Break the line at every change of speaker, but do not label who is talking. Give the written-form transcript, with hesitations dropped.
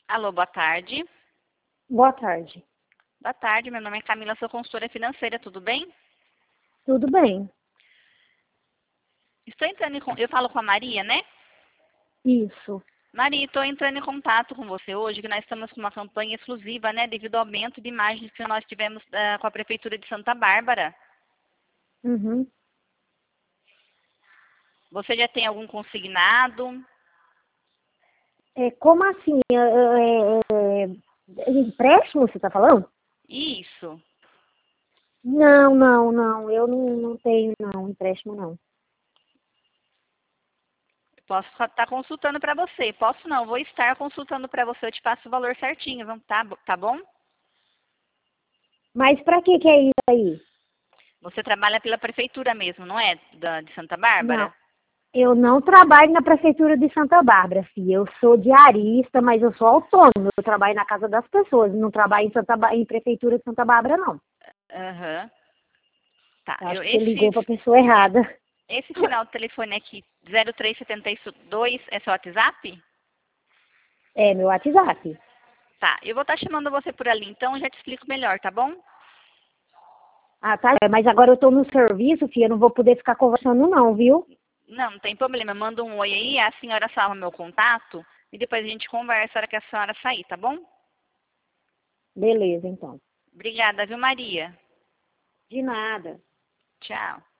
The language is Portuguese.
Alô, boa tarde.
Boa tarde.
Boa tarde, meu nome é Camila, sou consultora financeira, tudo bem?
Tudo bem?
Estou entrando eu falo com a Maria, né?
Isso.
Maria, estou entrando em contato com você hoje, que nós estamos com uma campanha exclusiva, né, devido ao aumento de imagens que nós tivemos com a Prefeitura de Santa Bárbara.
Uhum.
Você já tem algum consignado?
Como assim? Empréstimo, você está falando?
Isso.
Não. Eu não tenho, não, empréstimo, não.
Posso estar consultando para você. Posso não, vou estar consultando para você, eu te passo o valor certinho, tá bom?
Mas para que é isso aí?
Você trabalha pela Prefeitura mesmo, não é? De Santa
Não.
Bárbara?
Eu não trabalho na Prefeitura de Santa Bárbara, filha. Eu sou diarista, mas eu sou autônoma. Eu trabalho na casa das pessoas. Não trabalho em Prefeitura de Santa Bárbara, não.
Aham. Tá.
Eu acho que você ligou para a pessoa errada.
Esse final do telefone aqui, 0372, é seu WhatsApp?
É meu WhatsApp.
Tá. Eu vou estar chamando você por ali, então eu já te explico melhor, tá bom?
Ah, tá. Mas agora eu tô no serviço, filha. Eu não vou poder ficar conversando, não, viu?
Não tem problema. Manda um oi aí, a senhora salva meu contato e depois a gente conversa na hora que a senhora sair, tá bom?
Beleza, então.
Obrigada, viu, Maria?
De nada.
Tchau.